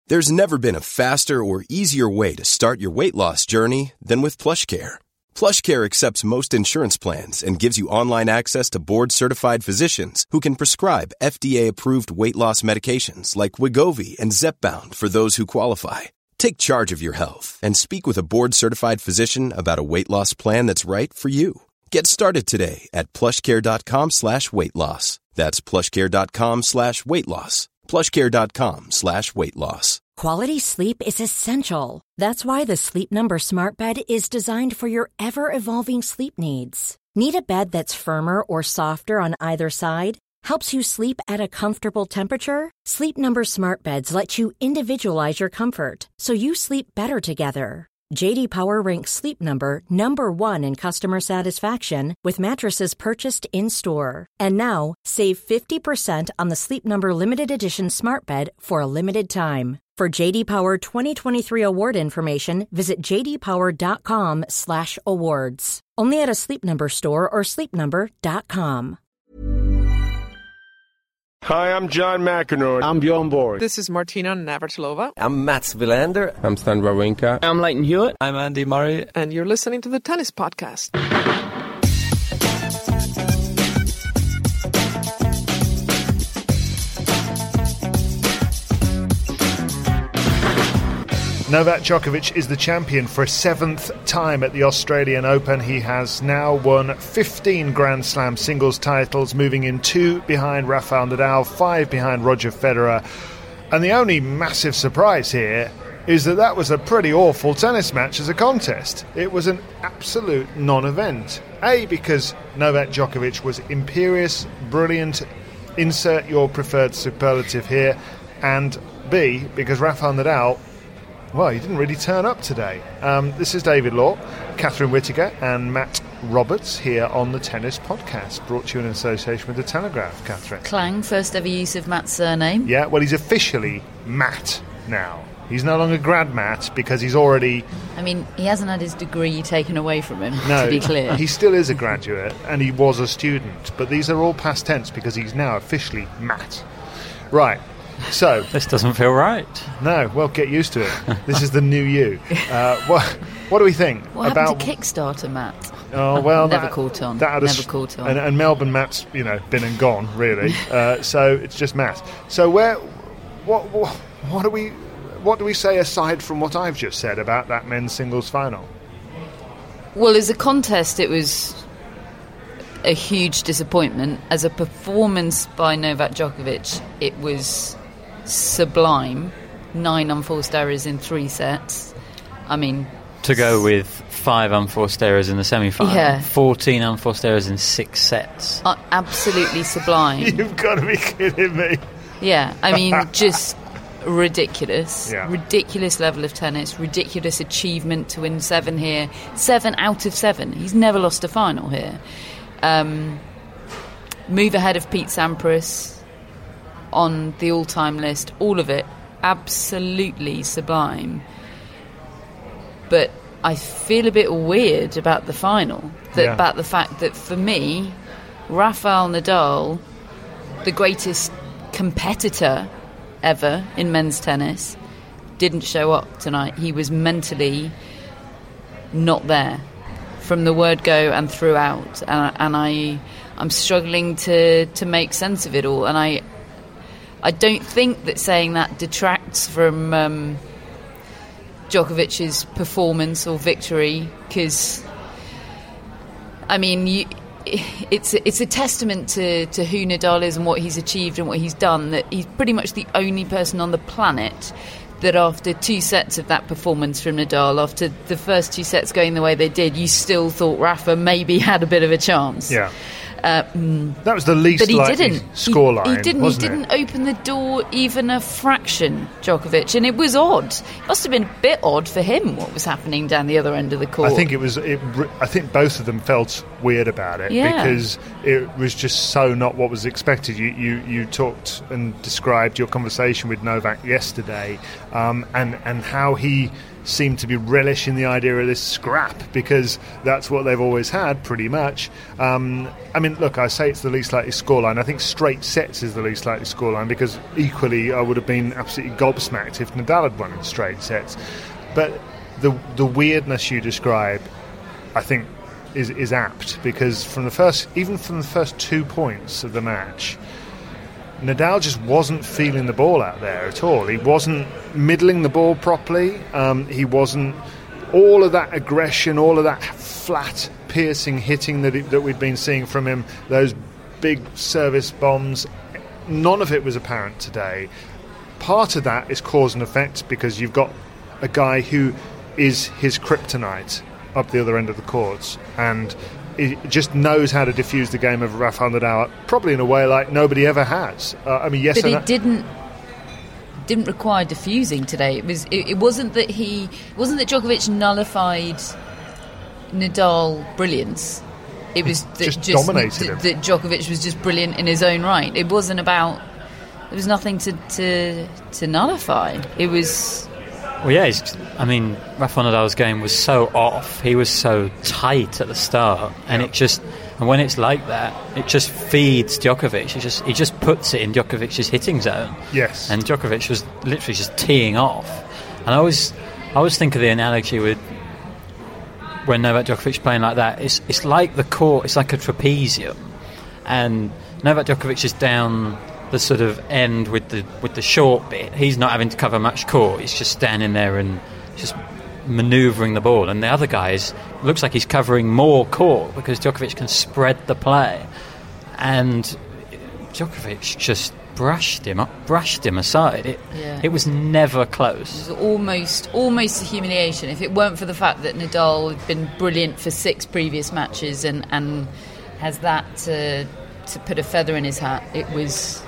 There's never been a faster or easier way to start your weight loss journey than with PlushCare. PlushCare accepts most insurance plans and gives you online access to board-certified physicians who can prescribe FDA-approved weight loss medications like Wegovy and Zepbound for those who qualify. Take charge of your health and speak with a board-certified physician about a weight loss plan that's right for you. Get started today at plushcare.com/weight loss. That's plushcare.com/weight loss. plushcare.com/weight loss. Quality sleep is essential. That's why the Sleep Number Smart Bed is designed for your ever-evolving sleep needs. Need a bed that's firmer or softer on either side? Helps you sleep at a comfortable temperature? Sleep Number Smart Beds let you individualize your comfort, so you sleep better together. J.D. Power ranks Sleep Number number 1 in customer satisfaction with mattresses purchased in-store. And now, save 50% on the Sleep Number Limited Edition Smart Bed for a limited time. For J.D. Power 2023 award information, visit jdpower.com/awards. Only at a Sleep Number store or sleepnumber.com. Hi, I'm John McEnroe. I'm Bjorn Borg. This is Martina Navratilova. I'm Mats Wilander. I'm Stan Wawrinka. I'm Leighton Hewitt. I'm Andy Murray. And you're listening to the Tennis Podcast. Novak Djokovic is the champion for a 7th time at the Australian Open. He has now won 15 Grand Slam singles titles, moving in 2 behind Rafael Nadal, 5 behind Roger Federer. And the only massive surprise here is that was a pretty awful tennis match as a contest. It was an absolute non-event. A, because Novak Djokovic was imperious, brilliant, insert your preferred superlative here, and B, because Rafael Nadal, well, he didn't really turn up today. This is David Law, Catherine Whittaker and Matt Roberts here on the Tennis Podcast, brought to you in association with The Telegraph, Catherine. Clang, first ever use of Matt's surname. Yeah, well, he's officially Matt now. He's no longer Grad Matt because he's already... I mean, he hasn't had his degree taken away from him, no, to be clear. He still is a graduate and he was a student, but these are all past tense because he's now officially Matt. Right. So this doesn't feel right. No, well, get used to it. This is the new you. What do we think what about happened to Kickstarter, Matt? Oh well, never caught on. Never caught on. And Melbourne Matt's, been and gone really. So it's just Matt. So what do we say aside from what I've just said about that men's singles final? Well, as a contest, it was a huge disappointment. As a performance by Novak Djokovic, it was sublime. 9 unforced errors in 3 sets. I mean, to go with 5 unforced errors in the semi-final, yeah. 14 unforced errors in 6 sets. Absolutely sublime. You've got to be kidding me. Yeah, I mean, just ridiculous. Yeah. Ridiculous level of tennis, ridiculous achievement to win 7 here. 7 out of 7. He's never lost a final here. Move ahead of Pete Sampras on the all-time list, all of it absolutely sublime. But I feel a bit weird about the final, about the fact that for me, Rafael Nadal, the greatest competitor ever in men's tennis, didn't show up tonight. He was mentally not there from the word go and throughout, and I'm struggling to make sense of it all, and I don't think that saying that detracts from Djokovic's performance or victory, because I mean it's a testament to who Nadal is and what he's achieved and what he's done, that he's pretty much the only person on the planet that after 2 sets of that performance from Nadal, after the first 2 sets going the way they did, you still thought Rafa maybe had a bit of a chance. Yeah. That was the least likely scoreline. He didn't open the door even a fraction, Djokovic, and it was odd. It must have been a bit odd for him what was happening down the other end of the court. I think both of them felt weird about it, because it was just so not what was expected. You talked and described your conversation with Novak yesterday, and how he seem to be relishing the idea of this scrap, because that's what they've always had, pretty much. I mean, look, I say it's the least likely scoreline. I think straight sets is the least likely scoreline, because equally I would have been absolutely gobsmacked if Nadal had won in straight sets. But the weirdness you describe, I think, is apt, because from the first 2 points of the match, Nadal just wasn't feeling the ball out there at all. He wasn't middling the ball properly. He wasn't, all of that aggression, all of that flat, piercing hitting that we'd been seeing from him, those big service bombs, none of it was apparent today. Part of that is cause and effect, because you've got a guy who is his kryptonite up the other end of the courts, and he just knows how to diffuse the game of Rafael Nadal, probably in a way like nobody ever has. But he didn't require diffusing today. It wasn't that Djokovic nullified Nadal brilliance. It was that just dominated him. That Djokovic was just brilliant in his own right. It wasn't about. There was nothing to nullify. It was. Well, yeah, Rafael Nadal's game was so off. He was so tight at the start, and and when it's like that, it just feeds Djokovic. He just puts it in Djokovic's hitting zone. Yes. And Djokovic was literally just teeing off. And I always think of the analogy with when Novak Djokovic playing like that. It's like the court. It's like a trapezium, and Novak Djokovic is down the sort of end with the short bit. He's not having to cover much court. He's just standing there and just manoeuvring the ball. And the other guys, looks like he's covering more court because Djokovic can spread the play. And Djokovic just brushed him aside. It was never close. It was almost a humiliation. If it weren't for the fact that Nadal had been brilliant for 6 previous matches and has that to put a feather in his hat, it was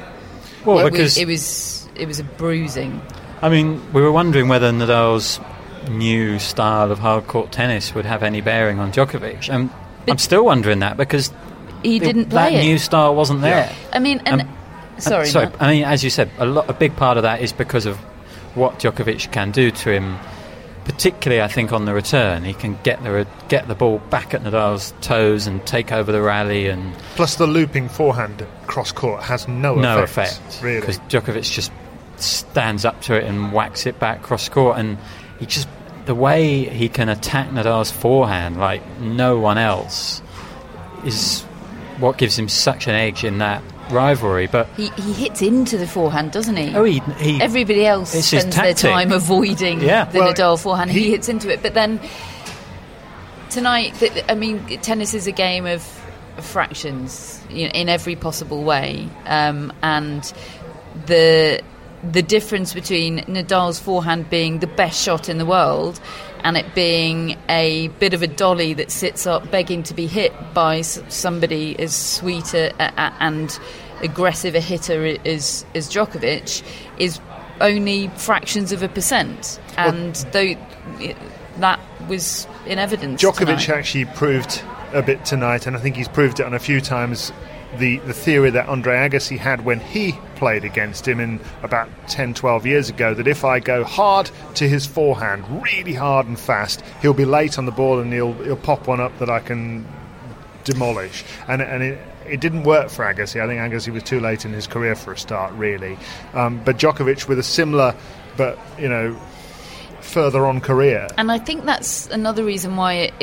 a bruising. I mean, we were wondering whether Nadal's new style of hard court tennis would have any bearing on Djokovic. I'm still wondering that, because he didn't play that new style wasn't there. Yeah. I mean, sorry. I mean, as you said, a big part of that is because of what Djokovic can do to him. Particularly, I think, on the return, he can get the ball back at Nadal's toes and take over the rally. And plus, the looping forehand cross court has no effect, really, because Djokovic just stands up to it and whacks it back cross court, and the way he can attack Nadal's forehand like no one else is what gives him such an edge in that rivalry. But he hits into the forehand, doesn't he? Oh, he everybody else spends their time avoiding the Nadal forehand. He hits into it. But then tonight, tennis is a game of fractions, in every possible way, and the difference between Nadal's forehand being the best shot in the world and it being a bit of a dolly that sits up begging to be hit by somebody as sweet and aggressive a hitter as Djokovic is only fractions of a percent. And that was in evidence Djokovic tonight. Actually proved a bit tonight, and I think he's proved it on a few times, the theory that Andre Agassi had when he played against him in about 10-12 years ago, that if I go hard to his forehand, really hard and fast, he'll be late on the ball and he'll pop one up that I can demolish. And it didn't work for Agassi. I think Agassi was too late in his career for a start, really. But Djokovic with a similar but further on career. And I think that's another reason why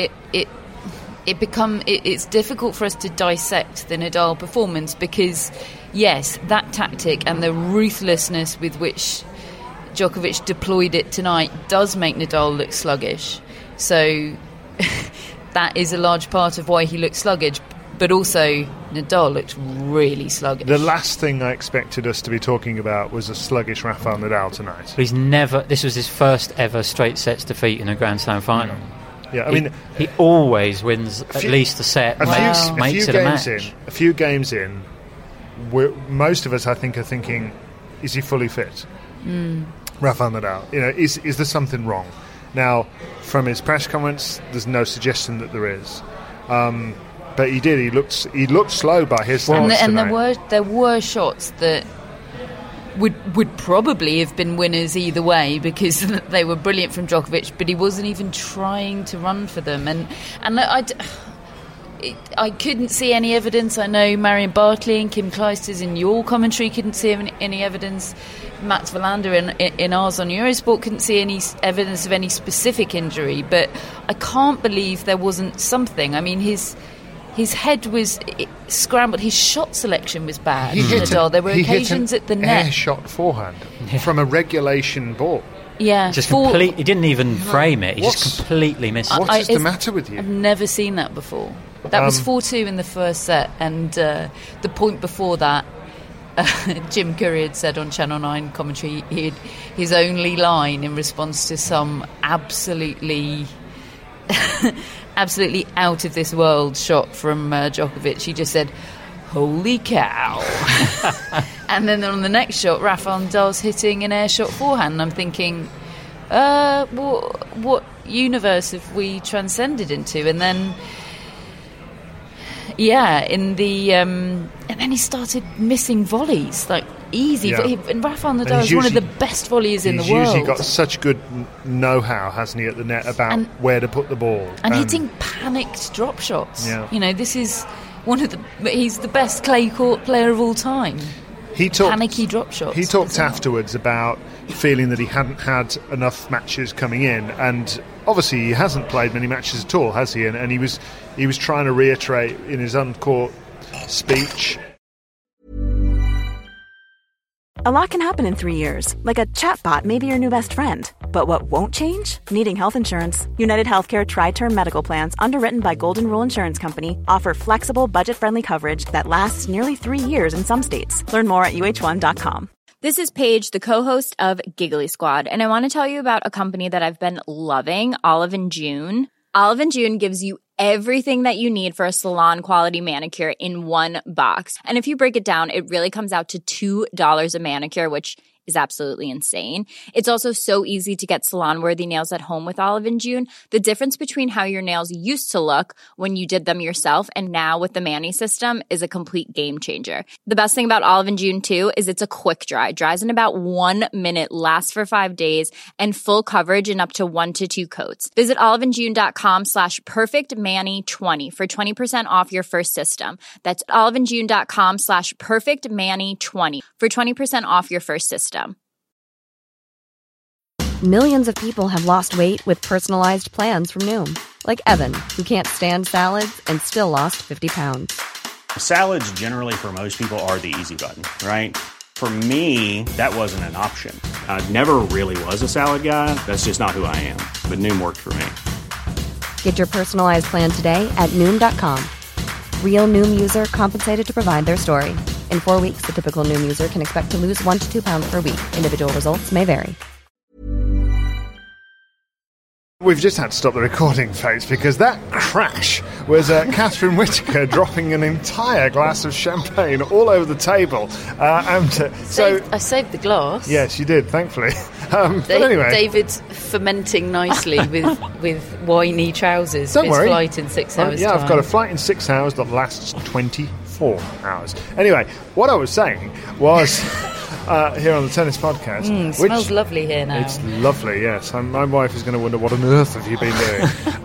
it's difficult for us to dissect the Nadal performance, because yes, that tactic and the ruthlessness with which Djokovic deployed it tonight does make Nadal look sluggish. So that is a large part of why he looks sluggish. But also, Nadal looked really sluggish. The last thing I expected us to be talking about was a sluggish Rafael Nadal tonight. This was his first ever straight sets defeat in a Grand Slam final. Yeah, I mean, he always wins at least a set. Makes it a match. A few games in, most of us, I think, are thinking, is he fully fit? Rafael Nadal. Is there something wrong? Now, from his press comments, there's no suggestion that there is. But he did. He looked slow by his standards and tonight. there were shots that would probably have been winners either way, because they were brilliant from Djokovic, but he wasn't even trying to run for them. And I couldn't see any evidence. I know Marion Bartley and Kim Clijsters in your commentary couldn't see any evidence. Mats Wilander in ours on Eurosport couldn't see any evidence of any specific injury. But I can't believe there wasn't something. I mean, his head was scrambled. His shot selection was bad. Nadal. There were occasions at the net. Air shot forehand from a regulation ball. Yeah, just complete. He didn't even frame it. He just completely missed it. What is the matter with you? I've never seen that before. That was 4-2 in the first set, and the point before that, Jim Curry had said on Channel 9 commentary, his only line in response to some absolutely out of this world shot from Djokovic, he just said, "Holy cow!" And then on the next shot, Rafael Nadal's hitting an air shot forehand, and I'm thinking, what universe have we transcended into? And then, and then he started missing volleys, like easy. Yeah. And Rafael Nadal is one of the best volleyers in the world. He's usually got such good know-how, hasn't he, at the net about where to put the ball. And hitting panicked drop shots. Yeah. You know, this is he's the best clay court player of all time. Panicky drop shots. He talked afterwards about feeling that he hadn't had enough matches coming in, and obviously he hasn't played many matches at all, has he? And he was trying to reiterate in his on-court speech. A lot can happen in 3 years, like a chatbot may be your new best friend. But what won't change? Needing health insurance. United Healthcare Tri-Term Medical Plans, underwritten by Golden Rule Insurance Company, offer flexible, budget-friendly coverage that lasts nearly 3 years in some states. Learn more at uh1.com. This is Paige, the co-host of Giggly Squad, and I want to tell you about a company that I've been loving, Olive & June. Olive & June gives you everything that you need for a salon-quality manicure in one box. And if you break it down, it really comes out to $2 a manicure, which is absolutely insane. It's also so easy to get salon-worthy nails at home with Olive & June. The difference between how your nails used to look when you did them yourself and now with the Mani system is a complete game changer. The best thing about Olive & June, too, is it's a quick dry. Dries in about 1 minute, lasts for 5 days, and full coverage in up to 1 to 2 coats. Visit oliveandjune.com/perfectmani20 for 20% off your first system. That's oliveandjune.com/perfectmani20 for 20% off your first system. Millions of people have lost weight with personalized plans from Noom. Like Evan, who can't stand salads and still lost 50 pounds. Salads generally for most people are the easy button, right? For me, that wasn't an option. I never really was a salad guy. That's just not who I am. But Noom worked for me. Get your personalized plan today at Noom.com. Real Noom user compensated to provide their story. In 4 weeks, the typical Noom user can expect to lose 1 to 2 pounds per week. Individual results may vary. We've just had to stop the recording, folks, because that crash was Catherine Whitaker dropping an entire glass of champagne all over the table. I saved the glass. Yes, you did, thankfully. But anyway, David's fermenting nicely with whiny trousers. Don't worry. Flight in 6 hours. Yeah, I've got a flight in 6 hours that lasts 24 hours. Anyway, what I was saying was... here on the Tennis Podcast. Smells lovely here now. It's lovely, yes. My wife is going to wonder, what on earth have you been doing?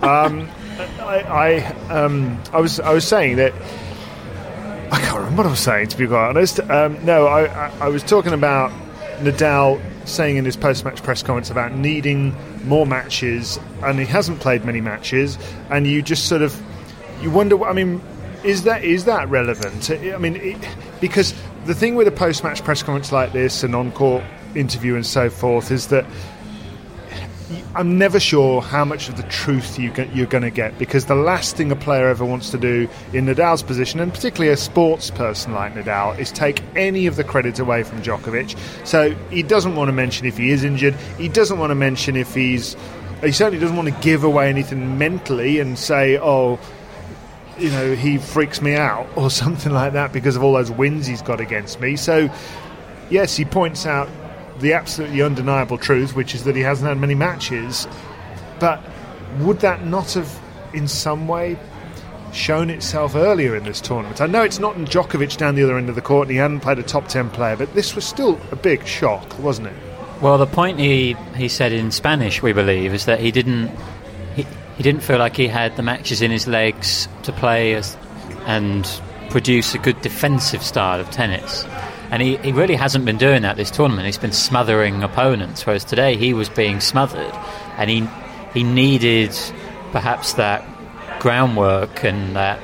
I was saying that... I can't remember what I was saying, to be quite honest. I was talking about Nadal saying in his post-match press comments about needing more matches, and he hasn't played many matches, and you just sort of... You wonder, I mean... Is that relevant? I mean, because the thing with a post-match press conference like this, an on-court interview and so forth, is that I'm never sure how much of the truth you're going to get, because the last thing a player ever wants to do in Nadal's position, and particularly a sports person like Nadal, is take any of the credit away from Djokovic. So he doesn't want to mention if he is injured. He doesn't want to mention if he certainly doesn't want to give away anything mentally and say, oh... you know, he freaks me out or something like that because of all those wins he's got against me. So, yes, he points out the absolutely undeniable truth, which is that he hasn't had many matches. But would that not have, in some way, shown itself earlier in this tournament. I know it's not Djokovic down the other end of the court and he hadn't played a top 10 player, but this was still a big shock, wasn't it? Well, the point he said in Spanish, we believe, is that he didn't feel like he had the matches in his legs to play and produce a good defensive style of tennis. And he really hasn't been doing that this tournament. He's been smothering opponents, whereas today he was being smothered. And he needed perhaps that groundwork and that,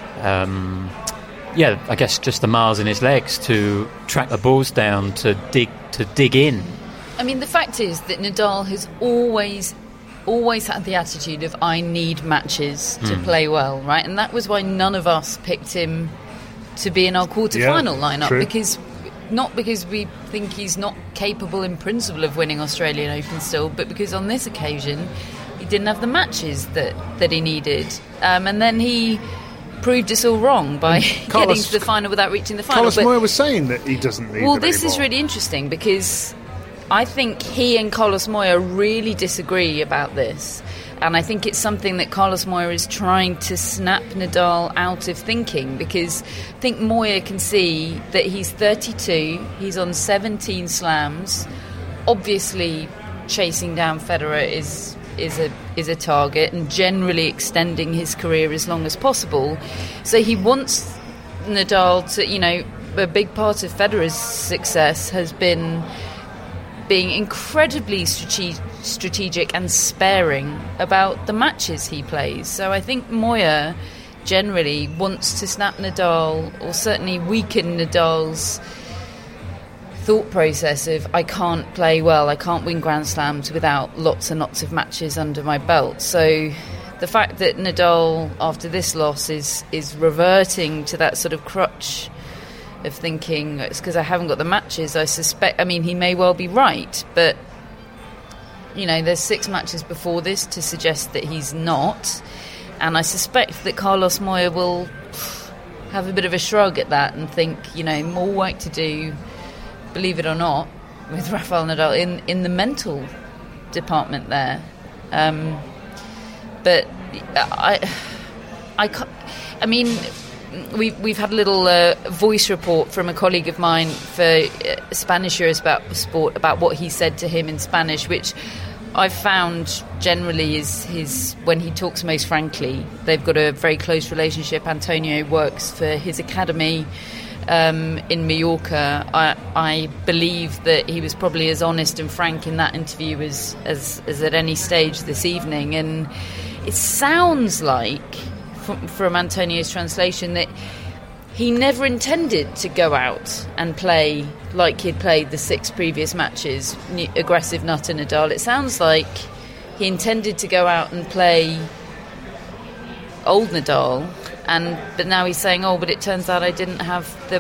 I guess just the miles in his legs to track the balls down, to dig in. I mean, the fact is that Nadal has always had the attitude of I need matches to play well, right? And that was why none of us picked him to be in our quarter-final lineup, not because we think he's not capable in principle of winning Australian Open still, but because on this occasion he didn't have the matches that he needed. And then he proved us all wrong by getting to the final without reaching the final. Carlos Moya was saying that he doesn't need Well, this is really interesting because I think he and Carlos Moya really disagree about this. And I think it's something that Carlos Moya is trying to snap Nadal out of thinking, because I think Moya can see that he's 32, he's on 17 slams. Obviously, chasing down Federer is a target, and generally extending his career as long as possible. So he wants Nadal to, a big part of Federer's success has been being incredibly strategic and sparing about the matches he plays. So I think Moya generally wants to snap Nadal, or certainly weaken Nadal's thought process of I can't play well, I can't win Grand Slams without lots and lots of matches under my belt. So the fact that Nadal, after this loss, is reverting to that sort of crutch of thinking it's because I haven't got the matches, I suspect, I mean, he may well be right, but there's 6 matches before this to suggest that he's not, and I suspect that Carlos Moya will have a bit of a shrug at that and think, more work to do, believe it or not, with Rafael Nadal in the mental department there. But I mean, we've had a little voice report from a colleague of mine for Spanish Years about sport, about what he said to him in Spanish, which I've found generally is his, when he talks most frankly. They've got a very close relationship. Antonio works for his academy in Mallorca. I believe that he was probably as honest and frank in that interview as at any stage this evening, and it sounds like from Antonio's translation that he never intended to go out and play like he'd played the 6 previous matches, aggressive Nutter Nadal. It sounds like he intended to go out and play old Nadal, but now he's saying, but it turns out I didn't have the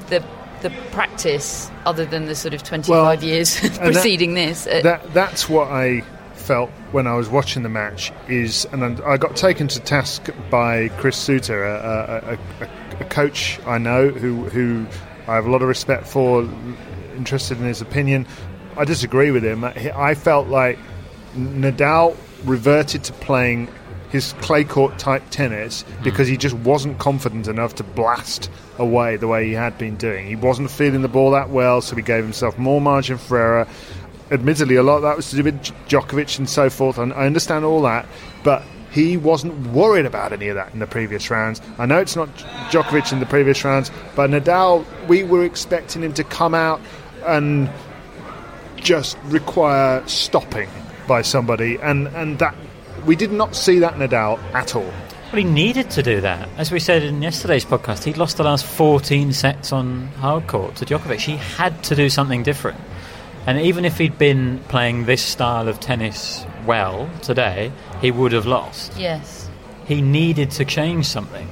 practice other than the sort of 25 years preceding this. That's what I felt when I was watching the match, and I got taken to task by Chris Suter, a coach I know who I have a lot of respect for, interested in his opinion. I disagree with him. I felt like Nadal reverted to playing his clay court type tennis because he just wasn't confident enough to blast away the way he had been doing. He wasn't feeling the ball that well, so he gave himself more margin for error. Admittedly, a lot of that was to do with Djokovic and so forth, and I understand all that, but he wasn't worried about any of that in the previous rounds. I know it's not Djokovic in the previous rounds, but Nadal, we were expecting him to come out and just require stopping by somebody, and that we did not see that Nadal at all. Well, he needed to do that. As we said in yesterday's podcast, he'd lost the last 14 sets on hard court to Djokovic. He had to do something different. And even if he'd been playing this style of tennis well today, he would have lost. Yes. He needed to change something.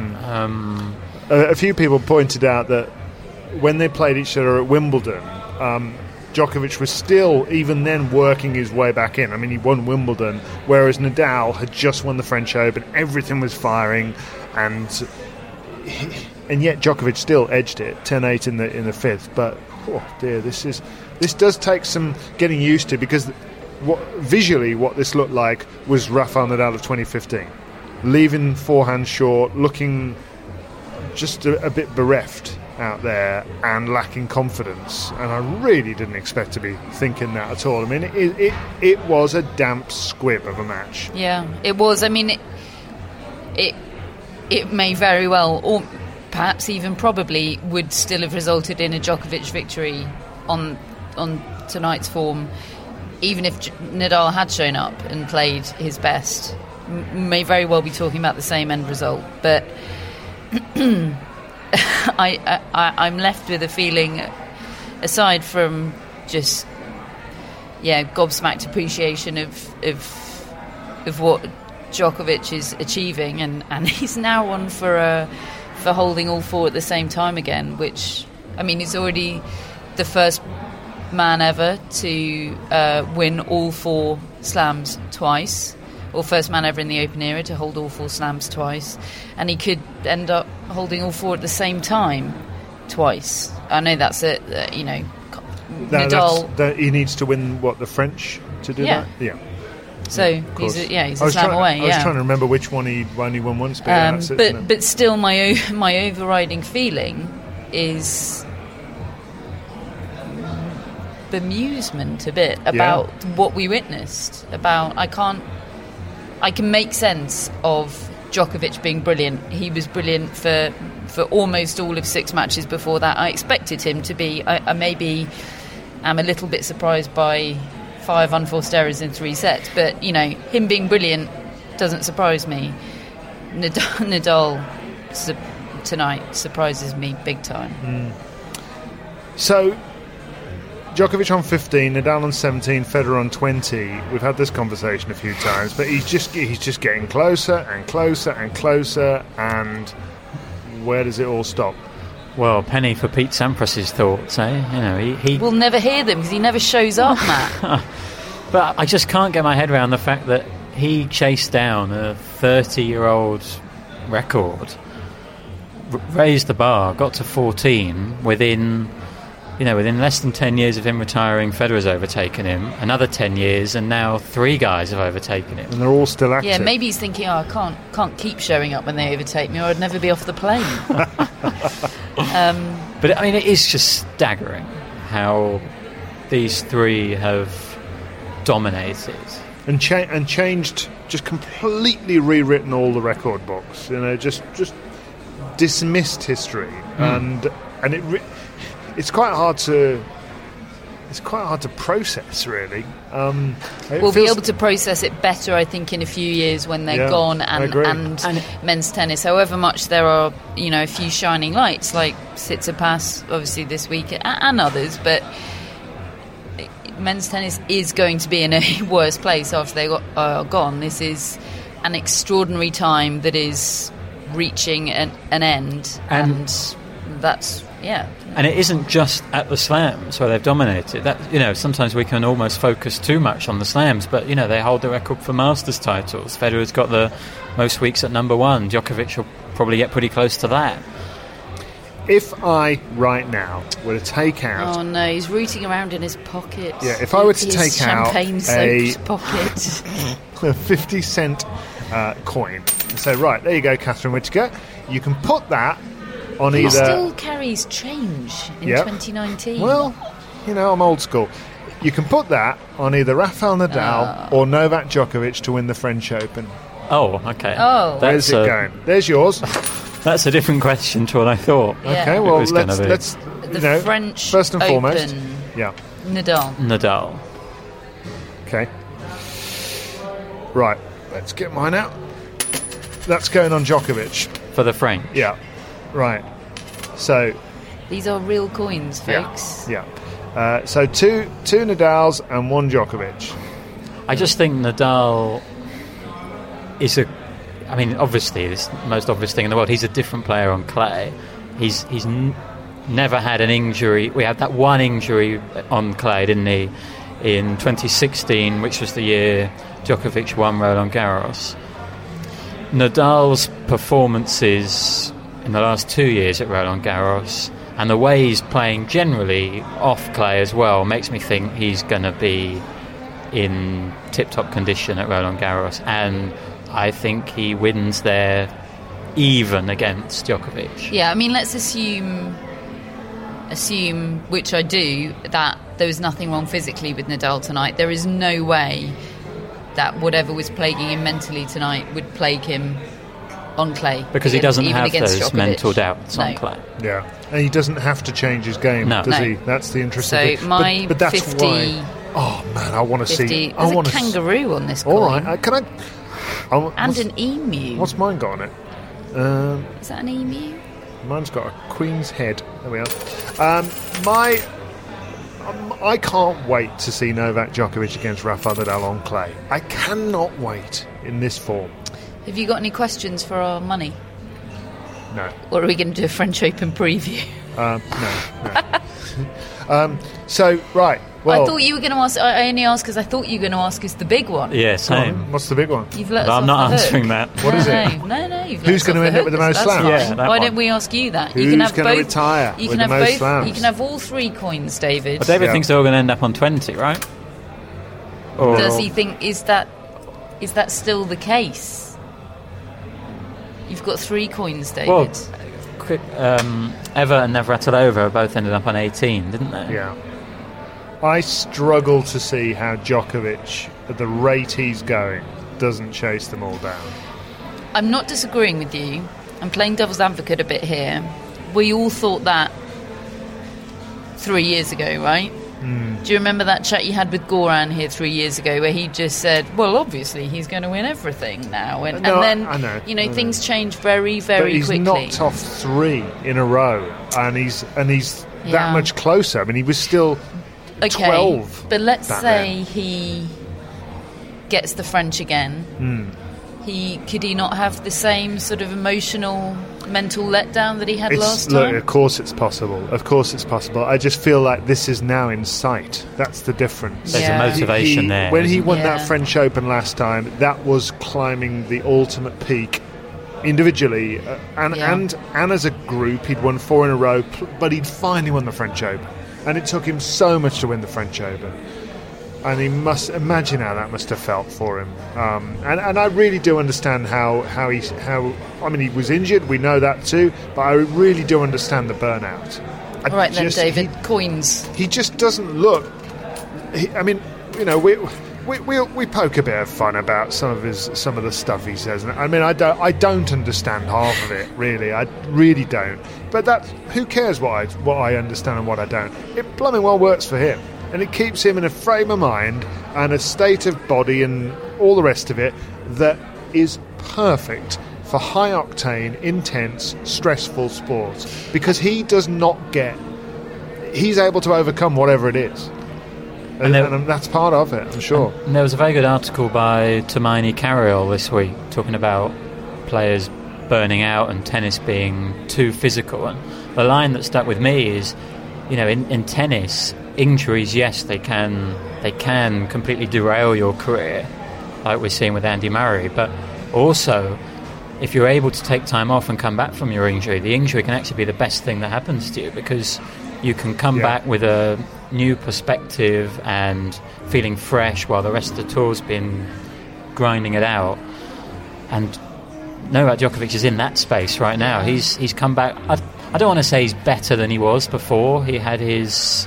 A few people pointed out that when they played each other at Wimbledon, Djokovic was still, even then, working his way back in. I mean, he won Wimbledon, whereas Nadal had just won the French Open. Everything was firing, and yet Djokovic still edged it, 10-8 in the fifth. But, oh dear, this does take some getting used to, because visually what this looked like was Rafael Nadal of 2015. leaving forehand short, looking just a bit bereft out there and lacking confidence, and I really didn't expect to be thinking that at all. I mean, it was a damp squib of a match. Yeah, it was. I mean, it may very well, or perhaps even probably, would still have resulted in a Djokovic victory on tonight's form, even if Nadal had shown up and played his best. May very well be talking about the same end result, but I'm left with a feeling, aside from just gobsmacked appreciation of what Djokovic is achieving, and he's now on for holding all four at the same time again, which, I mean, he's already the first man ever to win all four slams twice, or first man ever in the Open era to hold all four slams twice, and he could end up holding all four at the same time twice. I know that's Nadal. He needs to win the French to do that. Yeah. So he's a slam away. I was trying to remember which one he only won once. But still, my overriding feeling is bemusement a bit about what we witnessed. I can make sense of Djokovic being brilliant. He was brilliant for almost all of 6 matches before that. I expected him to be. I maybe am a little bit surprised by 5 unforced errors in 3 sets, but him being brilliant doesn't surprise me. Nadal tonight surprises me big time. So Djokovic on 15, Nadal on 17, Federer on 20. We've had this conversation a few times, but he's just getting closer and closer and closer. And where does it all stop? Well, penny for Pete Sampras's thoughts, eh? He We'll never hear them because he never shows up, Matt. But I just can't get my head around the fact that he chased down a 30-year-old record, raised the bar, got to 14 within less than 10 years of him retiring. Federer's overtaken him, another 10 years, and now 3 guys have overtaken him. And they're all still active. Yeah, maybe he's thinking, I can't keep showing up when they overtake me, or I'd never be off the plane. But I mean, it is just staggering how these 3 have dominated and changed, just completely rewritten all the record books. Just dismissed history, and it's quite hard to process, really. We'll be able to process it better, I think, in a few years when they're gone, and men's tennis, however much there are, a few shining lights like Tsitsipas, obviously this week, and others, but men's tennis is going to be in a worse place after they are gone. This is an extraordinary time that is reaching an end, and that's. Yeah. And it isn't just at the slams where they've dominated. That sometimes we can almost focus too much on the slams, but they hold the record for Masters titles. Federer's got the most weeks at number 1. Djokovic will probably get pretty close to that. If I right now were to take out, oh no, he's rooting around in his pocket. Yeah, if I were to take out a pocket, a 50-cent coin, and say, right, there you go, Catherine Whitaker. You can put that on he either. Still carries change in 2019. Well, I'm old school. You can put that on either Rafael Nadal or Novak Djokovic to win the French Open. Oh, okay. Oh, where's it going? There's yours. That's a different question to what I thought. Yeah. Okay, well, let's the French first and Open, foremost. Yeah. Nadal. Okay. Right, let's get mine out. That's going on Djokovic for the French. Yeah. Right. So these are real coins, folks. Yeah. So two Nadals and 1 Djokovic. I just think Nadal is obviously it's the most obvious thing in the world. He's a different player on clay. He's never had an injury. We had that one injury on clay, didn't he, in 2016, which was the year Djokovic won Roland Garros. Nadal's performances in the last 2 years at Roland Garros, and the way he's playing generally off clay as well, makes me think he's going to be in tip-top condition at Roland Garros, and I think he wins there even against Djokovic. Yeah, I mean, let's assume, which I do, that there was nothing wrong physically with Nadal tonight. There is no way that whatever was plaguing him mentally tonight would plague him on clay. Because he doesn't have those Djokovic. mental doubts on clay. Yeah, and he doesn't have to change his game, does he? That's the interesting thing. My but that's 50... why... Oh, man, I want to 50, see... There's a kangaroo on this coin. All right, can I... And an emu. What's mine got on it? Is that an emu? Mine's got a queen's head. There we are. I can't wait to see Novak Djokovic against Rafael Nadal on clay. I cannot wait in this form. Have you got any questions for our money? No. Or are we going to do a French Open preview? No. So, right. Well, I thought you were going to ask. I only asked because I thought you were going to ask us the big one. Yeah, same. What's the big one? You've let us I'm off not the answering hook. that. What is it? No. Who's going to end up with the most slams? Yeah, Why don't we ask you that? Who's you can have going to both, retire you with can the have most both, slams? You can have all 3 coins, David. But David thinks they're all going to end up on 20, right? Or Does he think... Is that still the case? You've got 3 coins, David. Well, Ever and Navratilova both ended up on 18, didn't they? Yeah. I struggle to see how Djokovic, at the rate he's going, doesn't chase them all down. I'm not disagreeing with you. I'm playing devil's advocate a bit here. We all thought that 3 years ago, right? Do you remember that chat you had with Goran here 3 years ago where he just said, well, obviously he's going to win everything now. And then, I know. Things change very, very quickly. But he's knocked off 3 in a row, and he's that much closer. I mean, he was still 12. But let's say he gets the French again. Could he not have the same sort of emotional, mental letdown that he had last time? Look, of course it's possible. I just feel like this is now in sight. That's the difference. There's a motivation there. When he won that French Open last time, that was climbing the ultimate peak individually. And as a group, he'd won 4 in a row, but he'd finally won the French Open. And it took him so much to win the French Open. And he must imagine how that must have felt for him. And I really do understand how he was injured. We know that too. But I really do understand the burnout. All right then, David. Coins. He just doesn't look. We poke a bit of fun about some of the stuff he says. I mean, I don't understand half of it really. I really don't. But who cares what I understand and what I don't? It blooming well works for him. And it keeps him in a frame of mind and a state of body and all the rest of it that is perfect for high-octane, intense, stressful sports. Because he's able to overcome whatever it is. And that's part of it, I'm sure. And there was a very good article by Tumaini Carriol this week talking about players burning out and tennis being too physical. And the line that stuck with me is, in tennis, injuries, yes, they can completely derail your career, like we're seeing with Andy Murray. But also, if you're able to take time off and come back from your injury, the injury can actually be the best thing that happens to you, because you can come back with a new perspective and feeling fresh while the rest of the tour's been grinding it out. And Novak Djokovic is in that space right now. He's come back. I don't want to say he's better than he was before. He had his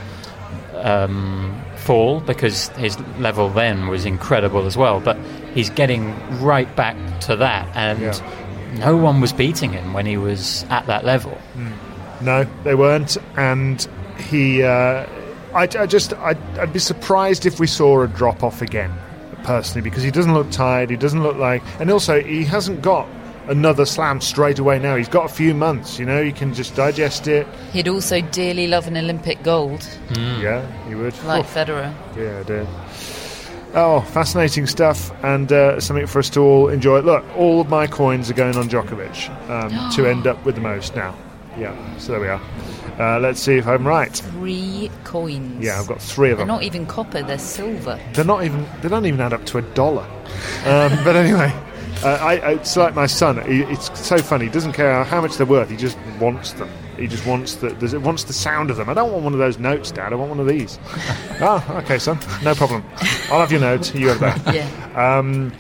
fall, because his level then was incredible as well, but he's getting right back to that, and no one was beating him when he was at that level. No, they weren't, and he I'd be surprised if we saw a drop off again, personally, because he doesn't look tired, he doesn't look like, and also he hasn't got another slam straight away now. He's got a few months, he can just digest it. He'd also dearly love an Olympic gold. Yeah, he would. Like Federer. Yeah, I do. Oh, fascinating stuff, and something for us to all enjoy. Look, all of my coins are going on Djokovic to end up with the most now. Yeah, so there we are. Let's see if I'm right. 3 coins. Yeah, I've got 3 of them. They're not even copper, they're silver. They don't even add up to $1. But anyway, it's like my son. It's so funny. He doesn't care how much they're worth. He just wants them. He just wants the sound of them. I don't want one of those notes, Dad. I want one of these. Oh, okay, son. No problem. I'll have your note. You have that. Yeah.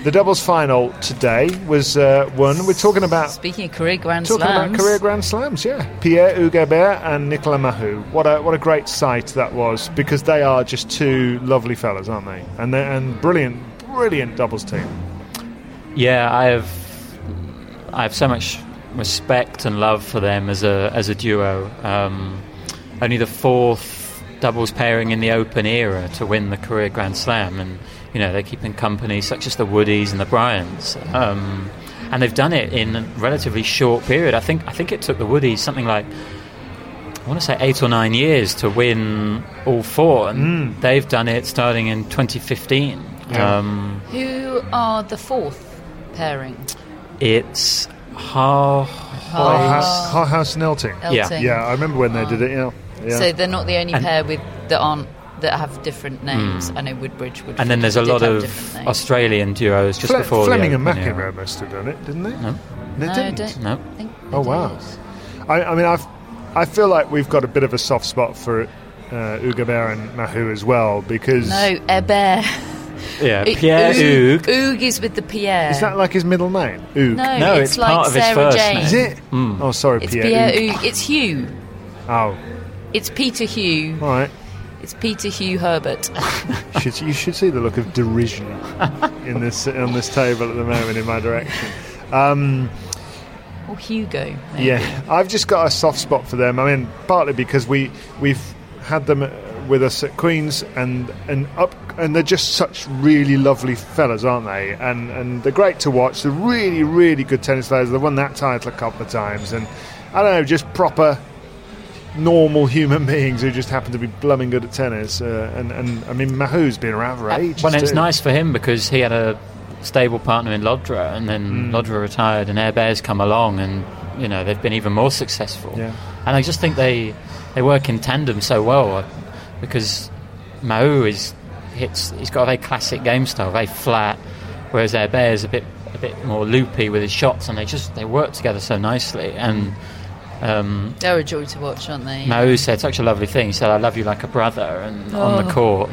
The doubles final today was won. We're talking about... Speaking of career Grand Slams. Talking about career Grand Slams, yeah. Pierre Hugues and Nicolas Mahut. What a great sight that was, because they are just two lovely fellas, aren't they? And brilliant doubles team. Yeah, I have so much respect and love for them as a duo. Only the fourth doubles pairing in the Open era to win the career Grand Slam, and they're keeping company, such as the Woodies and the Bryans, and they've done it in a relatively short period. I think it took the Woodies something like, I want to say 8 or 9 years to win all four, and they've done it starting in 2015. Yeah. Who are the fourth pairing? It's Hauhaus and Elting. Yeah, I remember when they did it. Yeah. So they're not the only pair that have different names. I know Woodbridge. And then there's a lot of Australian duos just before Fleming and McEnroe must have done it, didn't they? No. They didn't? No. Oh, wow. I mean, I feel like we've got a bit of a soft spot for Hugues and Mahut as well, because... No, Hébert. Yeah, Pierre Hugues. Hugues is with the Pierre. Is that like his middle name? Hugues? No, it's like part of his Sarah first Jane. name. Is it? Oh, sorry, It's Pierre Hugues. It's Hugh. Oh. It's Peter Hugh. All right. It's Peter Hugh Herbert. You should see the look of derision on this table at the moment in my direction. Or Hugo. Maybe. Yeah, I've just got a soft spot for them. I mean, partly because we've had them with us at Queen's, and they're just such really lovely fellas, aren't they? And they're great to watch. They're really, really good tennis players. They've won that title a couple of times, and I don't know, just proper normal human beings who just happen to be blooming good at tennis. And I mean, Mahut's been around for ages. Well, it's nice for him because he had a stable partner in Lodra, and then Lodra retired, and Herbert's come along, and they've been even more successful. Yeah. And I just think they work in tandem so well, because Mahut he's got a very classic game style, very flat, whereas Herbert is a bit more loopy with his shots, and they work together so nicely. And they're a joy to watch, aren't they? Mahut said such a lovely thing. He said, "I love you like a brother," and on the court,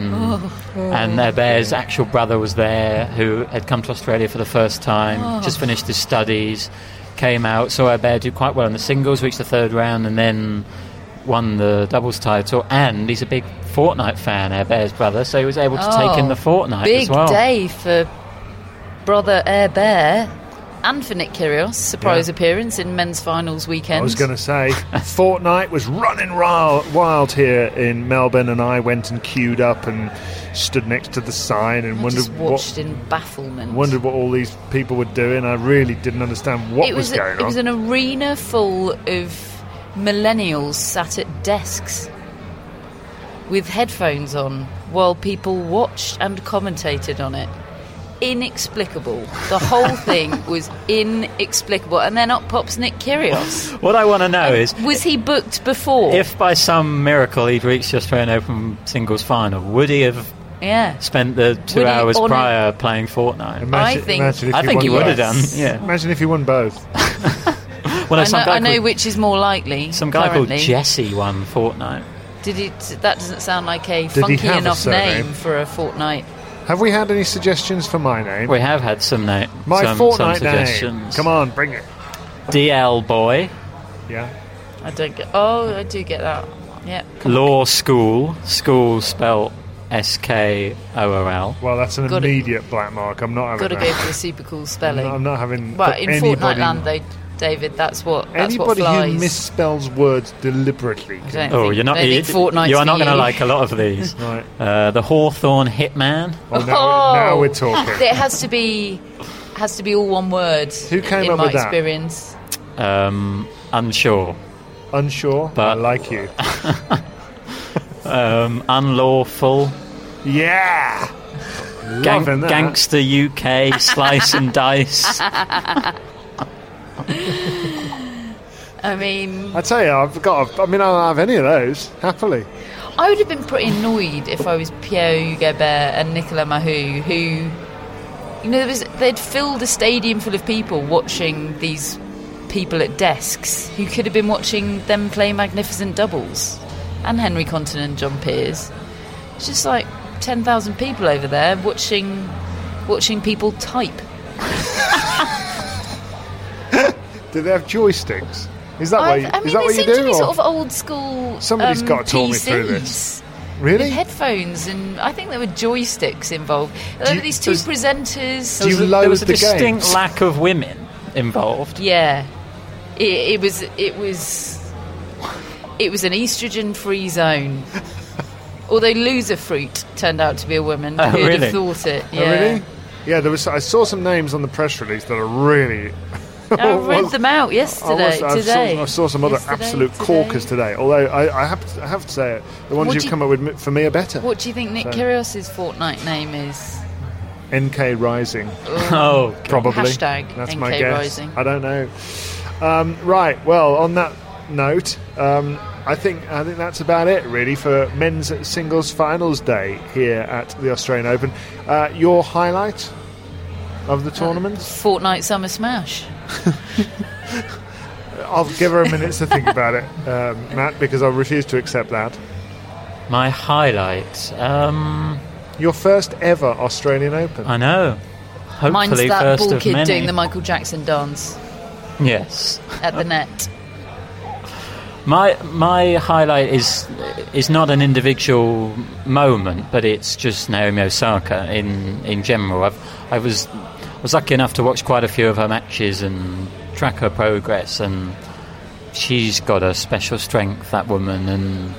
and Herbert's actual brother was there, who had come to Australia for the first time, just finished his studies, came out, saw Herbert do quite well in the singles, reached the third round, and then won the doubles title. And he's a big Fortnite fan, Herbert's brother, so he was able to take in the Fortnite as well. Big day for brother Herbert. And for Nick Kyrgios, surprise appearance in men's finals weekend. I was going to say, Fortnite was running wild here in Melbourne, and I went and queued up and stood next to the sign and watched in bafflement. Wondered what all these people were doing. I really didn't understand what was going on. It was an arena full of millennials sat at desks with headphones on while people watched and commentated on it. Inexplicable. The whole thing was inexplicable. And then up pops Nick Kyrgios. What I want to know is, was he booked before? If by some miracle he'd reached the Australian Open singles final, would he have spent the 2 hours prior playing Fortnite? I think he would have done. Yeah. Imagine if he won both. Well, I know which is more likely. Some guy called Jesse won Fortnite. That doesn't sound like a funky enough name for a Fortnite. Have we had any suggestions for my name? We have had some Fortnite suggestions. Name. Come on, bring it. DL Boy. Yeah. I do get that. Yeah. Law School. School spelled SKOOL. Well, that's an immediate black mark. I'm not having that. Got to go for the super cool spelling. I'm not having. But in Fortnite land, though, David, that's what flies. Anybody who misspells words deliberately. You are not going to like a lot of these. Right. The Hawthorne Hitman. Now we're talking. It has to be all one word. Who came up with that? In my experience. Unsure. Unsure, but I like you. Unlawful. Yeah. Loving that. Gangster UK. Slice and Dice. I mean, I tell you, I'll have any of those happily. I would have been pretty annoyed if I was Pierre Hugues and Nicolas Mahut, who, they'd filled a stadium full of people watching these people at desks who could have been watching them play magnificent doubles, and Henry Compton and John Peers. It's just like 10,000 people over there watching watching people type. Do they have joysticks? Is that what you do? They seem to be sort of old school. Somebody's got to talk me through this. Really? With headphones, and I think there were joysticks involved. There were these two presenters. There was a distinct lack of women involved. Yeah, it was an estrogen-free zone. Although Loser Fruit turned out to be a woman. Oh, Who'd really? have thought it? Yeah. Oh, really? Yeah, I saw some names on the press release that are really... I read them out yesterday. I saw some other absolute corkers today. Although I have to say, the ones you've come up with for me are better. What do you think Nick Kyrgios's Fortnite name is? NK Rising. Oh, probably. Hashtag That's NK my guess. Rising. I don't know. Right. Well, on that note, I think that's about it really for men's singles finals day here at the Australian Open. Your highlight of the tournament? Fortnite Summer Smash. I'll give her a minute to think about it, Matt, because I refuse to accept that. My highlight? Your first ever Australian Open. I know. Hopefully Mine's that first ball of kid many. doing the Michael Jackson dance. Yes. At the net. My highlight is not an individual moment, but it's just Naomi Osaka in general. I was lucky enough to watch quite a few of her matches and track her progress, and she's got a special strength, that woman, and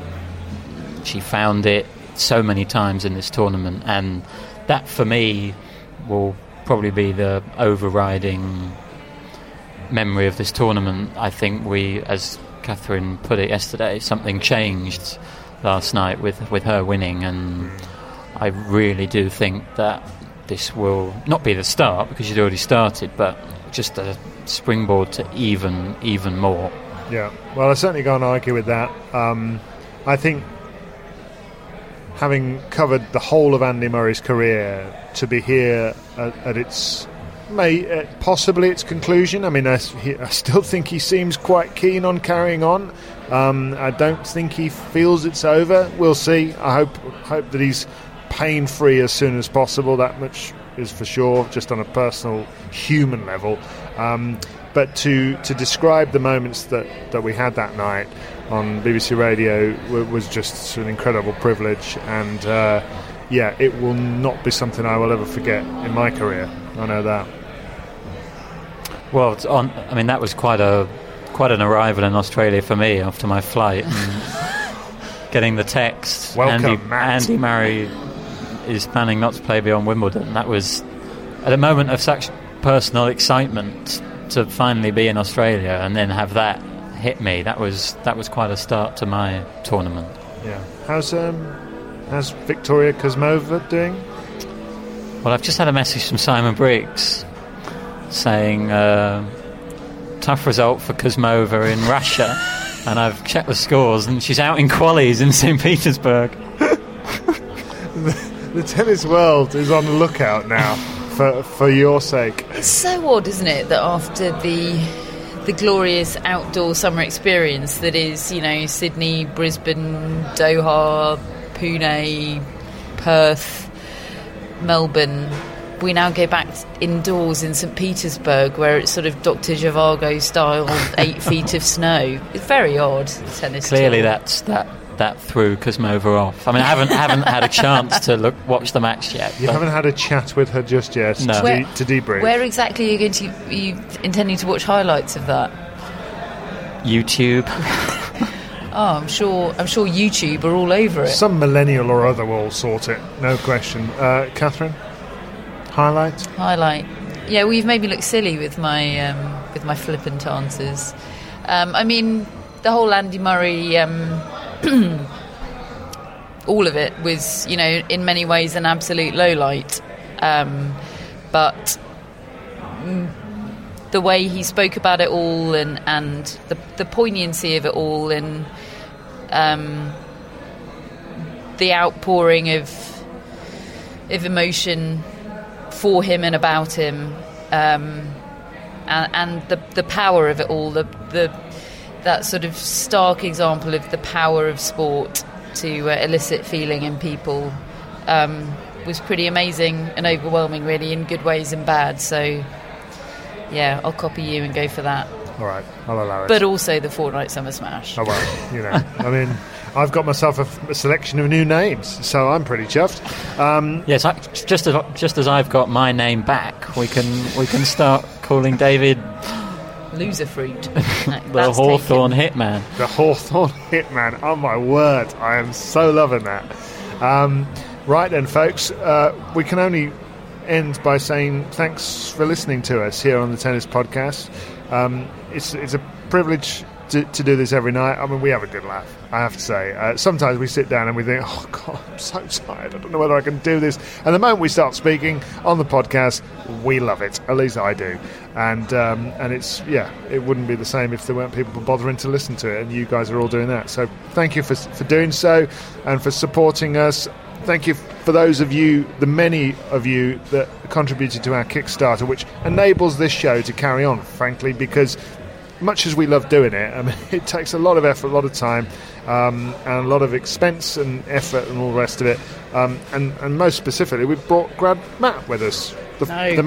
she found it so many times in this tournament, and that for me will probably be the overriding memory of this tournament. I think we, as Catherine put it yesterday, something changed last night with her winning, and I really do think that this will not be the start, because she'd already started, but just a springboard to even more. Yeah, well, I certainly can't argue with that. I think having covered the whole of Andy Murray's career, to be here at its possibly its conclusion. I mean, I still think he seems quite keen on carrying on. I don't think he feels it's over. We'll see. I hope that he's pain-free as soon as possible. That much is for sure, just on a personal human level. But to describe the moments that we had that night on BBC Radio was just an incredible privilege, and it will not be something I will ever forget in my career. I know that. Well, that was quite an arrival in Australia for me after my flight. And getting the text, Welcome, Matt. Andy Murray is planning not to play beyond Wimbledon. That was at a moment of such personal excitement to finally be in Australia and then have that hit me. That was quite a start to my tournament. Yeah. How's Victoria Kuzmova doing? Well, I've just had a message from Simon Briggs saying tough result for Kuzmova in Russia, and I've checked the scores and she's out in qualies in St. Petersburg. The tennis world is on the lookout now for your sake. It's so odd, isn't it, that after the glorious outdoor summer experience that is, Sydney, Brisbane, Doha, Pune, Perth, Melbourne, we now go back indoors in St. Petersburg, where it's sort of Dr. Zhivago style, 8 feet of snow. It's very odd, the tennis Clearly tour. that threw Kuzmova off. I mean, I haven't had a chance to watch the match yet. You haven't had a chat with her just yet to debrief. Where exactly are you intending to watch highlights of that? YouTube. Oh, I'm sure YouTube are all over it. Some millennial or other will sort it, no question. Catherine, highlight. Yeah, well, you've made me look silly with my flippant answers. I mean, the whole Andy Murray, all of it was, in many ways an absolute lowlight. But the way he spoke about it all and the poignancy of it all, and the outpouring of emotion for him and about him, and the power of it all, that sort of stark example of the power of sport to elicit feeling in people. was pretty amazing and overwhelming, really, in good ways and bad. So, yeah, I'll copy you and go for that. All right, I'll allow it. But also the Fortnite Summer Smash. Oh, well, you know, I mean, I've got myself a selection of new names, so I'm pretty chuffed. Yes, just as I've got my name back, we can start calling David Loser Fruit. the Hawthorne Hitman. The Hawthorne Hitman. Oh my word, I am so loving that. Right then, folks, we can only end by saying thanks for listening to us here on the Tennis Podcast. It's a privilege to do this every night. I mean, we have a good laugh, I have to say. Sometimes we sit down and we think, oh God, I'm so tired, I don't know whether I can do this. And the moment we start speaking on the podcast, we love it. At least I do. And it's, it wouldn't be the same if there weren't people bothering to listen to it, and you guys are all doing that. So thank you for doing so and for supporting us. Thank you for those of you, the many of you that contributed to our Kickstarter, which enables this show to carry on, frankly, because much as we love doing it, I mean, it takes a lot of effort, a lot of time, and a lot of expense and effort and all the rest of it. And most specifically, we've brought Grad Matt with us. The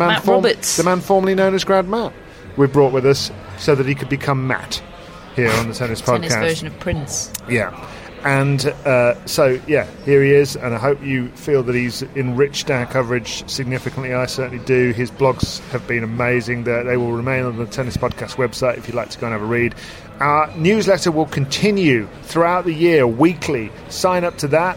man formerly known as Grad Matt. We brought with us so that he could become Matt here on the Tennis Podcast. Tennis version of Prince. Yeah. And here he is, and I hope you feel that he's enriched our coverage significantly. I certainly do. His blogs have been amazing. They will remain on the Tennis Podcast website if you'd like to go and have a read. Our newsletter will continue throughout the year, weekly. Sign up to that.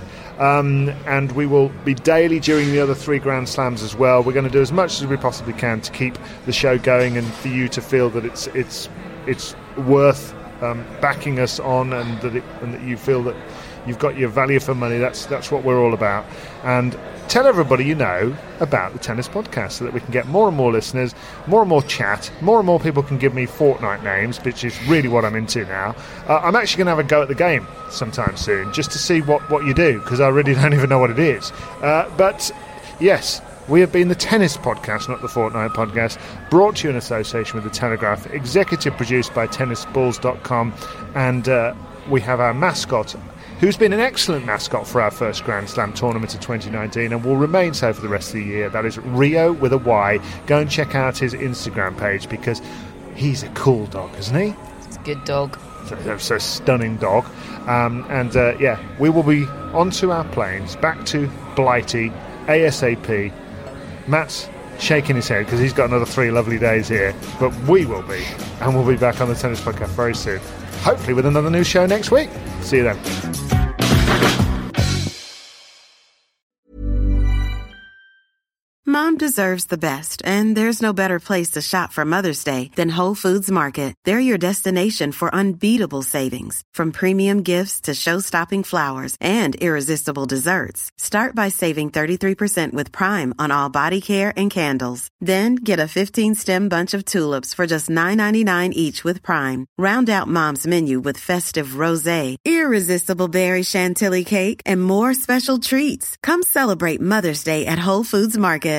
And we will be daily during the other 3 Grand Slams as well. We're going to do as much as we possibly can to keep the show going and for you to feel that it's worth backing us on, and that you feel that you've got your value for money. That's what we're all about. And tell everybody you know about the Tennis Podcast so that we can get more and more listeners, more and more chat, more and more people can give me Fortnite names, which is really what I'm into now. I'm actually going to have a go at the game sometime soon just to see what you do, because I really don't even know what it is. But yes, we have been the Tennis Podcast, not the Fortnite Podcast, brought to you in association with The Telegraph, executive produced by tennisballs.com, and we have our mascot, who's been an excellent mascot for our first Grand Slam tournament of 2019 and will remain so for the rest of the year. That is Rio with a Y. Go and check out his Instagram page, because he's a cool dog, isn't he? It's a good dog. So stunning dog. We will be onto our planes, back to Blighty, ASAP. Matt's shaking his head because he's got another 3 lovely days here, but we will be, and we'll be back on the Tennis Podcast very soon, hopefully with another new show next week. See you then. Mom deserves the best, and there's no better place to shop for Mother's Day than Whole Foods Market. They're your destination for unbeatable savings, from premium gifts to show-stopping flowers and irresistible desserts. Start by saving 33% with Prime on all body care and candles. Then get a 15-stem bunch of tulips for just $9.99 each with Prime. Round out Mom's menu with festive rosé, irresistible berry chantilly cake, and more special treats. Come celebrate Mother's Day at Whole Foods Market.